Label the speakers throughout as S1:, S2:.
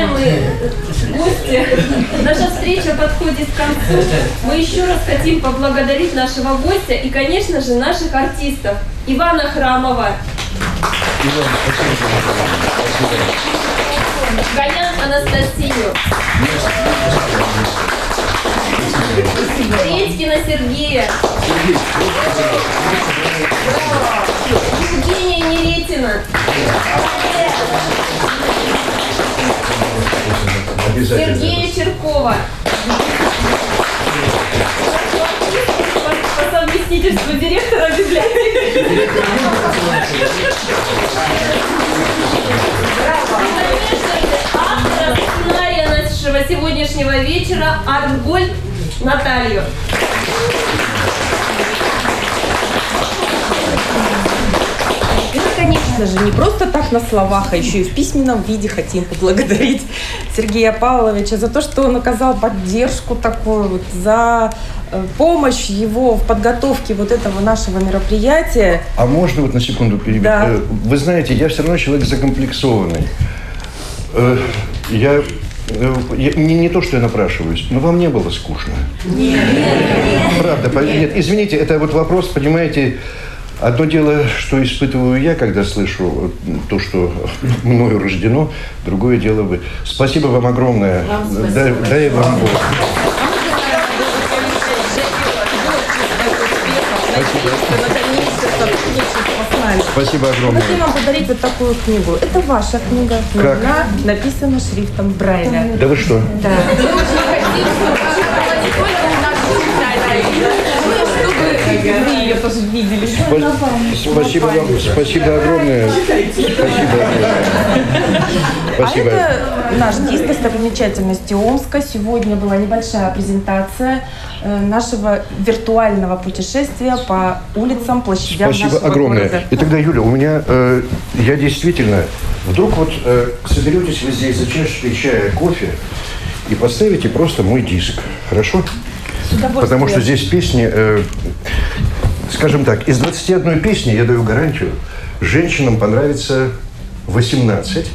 S1: Уважаемые гости, наша встреча подходит к концу. Мы еще раз хотим поблагодарить нашего гостя и, конечно же, наших артистов. Ивана Храмова, Ганян Анастасию, Редькина Сергея, Евгения Неретина, Сергея Черкова, по совместительству директора библиотеки. Автора сценария нашего сегодняшнего вечера Артгольд Наталью.
S2: Мы, конечно же, не просто так на словах, а еще и в письменном виде хотим поблагодарить Сергея Павловича за то, что он оказал поддержку такую, вот, за помощь его в подготовке вот этого нашего мероприятия.
S3: А можно вот на секунду перебить?
S2: Да.
S3: Вы знаете, я все равно человек закомплексованный. Не то, что я напрашиваюсь, но вам не было скучно?
S2: Нет.
S3: Правда, нет, извините, это вот вопрос, понимаете, одно дело, что испытываю я, когда слышу то, что мною рождено, другое дело вы. Спасибо вам огромное. Дай вам Бог. Спасибо огромное.
S2: Хотим вам подарить вот такую книгу. Это ваша книга.
S3: Как?
S2: Она написана шрифтом Брайля.
S3: Да вы что?
S2: Да. Мы очень хотим, чтобы вы ее тоже видели.
S3: Спасибо вам, спасибо огромное. Спасибо.
S2: А это наш гид достопримечательности Омска. Сегодня была небольшая презентация нашего виртуального путешествия по улицам, площадям
S3: Спасибо
S2: нашего
S3: огромное.
S2: города.
S3: И тогда, Юля, у меня, я действительно, вдруг вот соберетесь вы здесь за чашечкой чая, кофе и поставите просто мой диск, хорошо? Потому что здесь песни, скажем так, из 21 песни, я даю гарантию, женщинам понравится 18,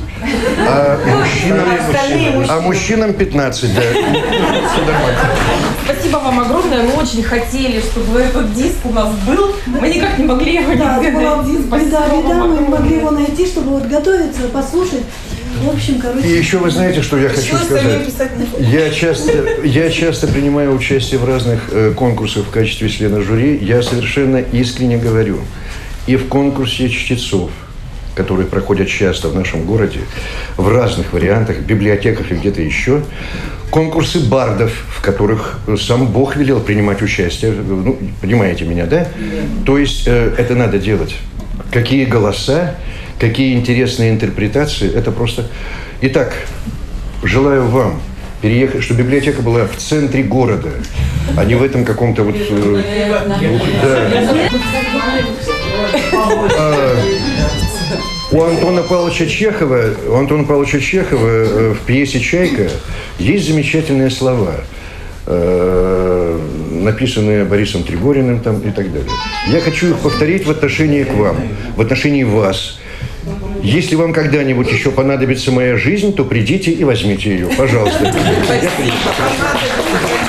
S3: а мужчинам 15, да.
S2: Спасибо вам огромное. Мы очень хотели, чтобы этот диск у нас был. Мы никак не могли его
S4: это была
S2: беда,
S4: мы не могли его найти, чтобы вот готовиться, послушать. В общем, короче...
S3: И еще вы знаете, что я хочу сказать? Я часто принимаю участие в разных конкурсах в качестве члена жюри. Я совершенно искренне говорю. И в конкурсе чтецов, которые проходят часто в нашем городе, в разных вариантах, в библиотеках и где-то еще, конкурсы бардов, в которых сам Бог велел принимать участие. Ну, понимаете меня, да? То есть это надо делать. Какие голоса, какие интересные интерпретации, это просто... Итак, желаю вам переехать, чтобы библиотека была в центре города, а не в этом каком-то вот... У Антона Павловича Чехова в пьесе «Чайка» есть замечательные слова, написанные Борисом Тригориным там, и так далее. Я хочу их повторить в отношении к вам, в отношении вас. Если вам когда-нибудь еще понадобится моя жизнь, то придите и возьмите ее. Пожалуйста.